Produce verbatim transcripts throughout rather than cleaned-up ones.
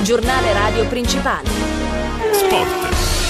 giornale radio principale. Sport.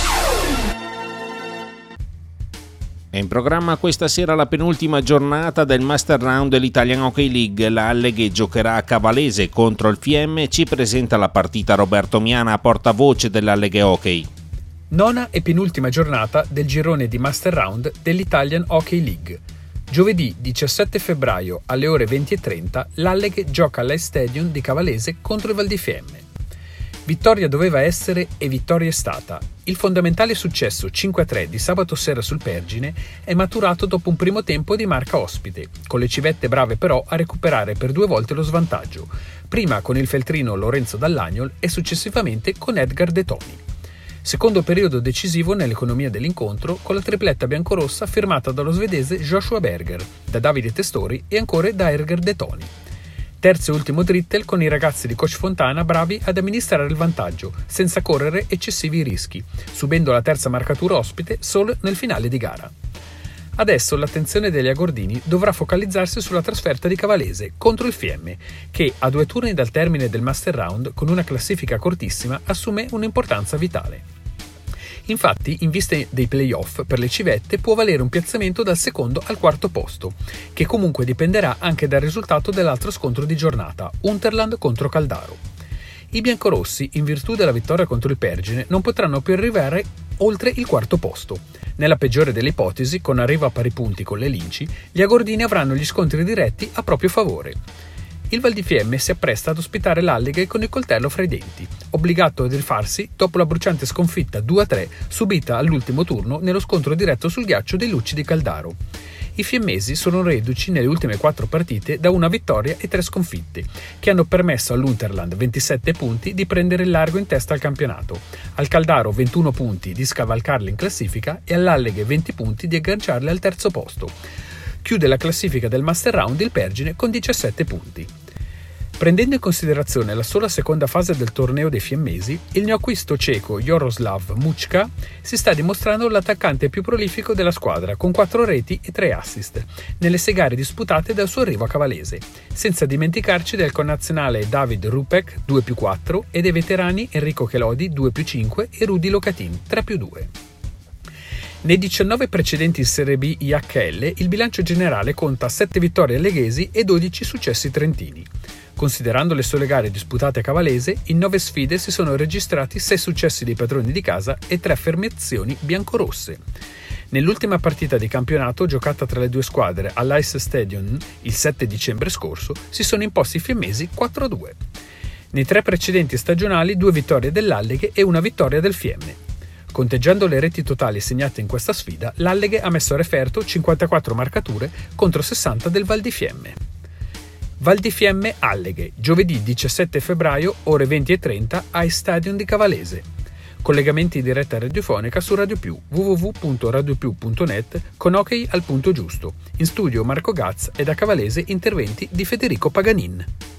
È in programma questa sera la penultima giornata del Master Round dell'Italian Hockey League. La Alleghe giocherà a Cavalese contro il Fiemme. Ci presenta la partita Roberto Miana, portavoce dell'Alleghe Hockey. Nona e penultima giornata del girone di Master Round dell'Italian Hockey League. Giovedì diciassette febbraio alle ore venti e trenta l'Alleghe gioca all'Ice Stadium di Cavalese contro il Val di Fiemme. Vittoria doveva essere e vittoria è stata. Il fondamentale successo cinque a tre di sabato sera sul Pergine è maturato dopo un primo tempo di marca ospite, con le civette brave però a recuperare per due volte lo svantaggio, prima con il feltrino Lorenzo Dall'Agnol e successivamente con Edgar De Toni. Secondo periodo decisivo nell'economia dell'incontro con la tripletta biancorossa firmata dallo svedese Joshua Berger, da Davide Testori e ancora da Edgar De Toni. Terzo e ultimo drittel con i ragazzi di coach Fontana bravi ad amministrare il vantaggio, senza correre eccessivi rischi, subendo la terza marcatura ospite solo nel finale di gara. Adesso l'attenzione degli agordini dovrà focalizzarsi sulla trasferta di Cavalese contro il Fiemme, che a due turni dal termine del Master Round, con una classifica cortissima, assume un'importanza vitale. Infatti, in vista dei play-off, per le civette può valere un piazzamento dal secondo al quarto posto, che comunque dipenderà anche dal risultato dell'altro scontro di giornata, Unterland contro Caldaro. I biancorossi, in virtù della vittoria contro il Pergine, non potranno più arrivare oltre il quarto posto. Nella peggiore delle ipotesi, con arrivo a pari punti con le Linci, gli agordini avranno gli scontri diretti a proprio favore. Il Val di Fiemme si appresta ad ospitare l'Alleghe con il coltello fra i denti, obbligato ad rifarsi dopo la bruciante sconfitta due a tre subita all'ultimo turno nello scontro diretto sul ghiaccio dei Lucci di Caldaro. I fiemmesi sono reduci nelle ultime quattro partite da una vittoria e tre sconfitte, che hanno permesso all'Unterland ventisette punti di prendere il largo in testa al campionato, al Caldaro ventuno punti di scavalcarli in classifica e all'Alleghe venti punti di agganciarli al terzo posto. Chiude la classifica del Master Round il Pergine con diciassette punti. Prendendo in considerazione la sola seconda fase del torneo dei fiemmesi, il neoacquisto ceco Jaroslav Muchka si sta dimostrando l'attaccante più prolifico della squadra, con quattro reti e tre assist, nelle sei gare disputate dal suo arrivo a Cavalese, senza dimenticarci del connazionale David Rupek due più quattro e dei veterani Enrico Chelodi due più cinque e Rudy Locatin tre più due. Nei diciannove precedenti in Serie B I H L il bilancio generale conta sette vittorie alleghesi e dodici successi trentini. Considerando le sole gare disputate a Cavalese, in nove sfide si sono registrati sei successi dei padroni di casa e tre affermazioni biancorosse. Nell'ultima partita di campionato giocata tra le due squadre all'Ice Stadium il sette dicembre scorso si sono imposti i fiemmesi quattro a due. Nei tre precedenti stagionali due vittorie dell'Alleghe e una vittoria del Fiemme. Conteggiando le reti totali segnate in questa sfida, l'Alleghe ha messo a referto cinquantaquattro marcature contro sessanta del Val di Fiemme. Val di Fiemme Alleghe, giovedì diciassette febbraio, ore venti e trenta, Ice Stadium di Cavalese. Collegamenti in diretta radiofonica su Radio Più, w w w punto radio più punto net, con hockey al punto giusto. In studio Marco Gaz e da Cavalese interventi di Federico Paganin.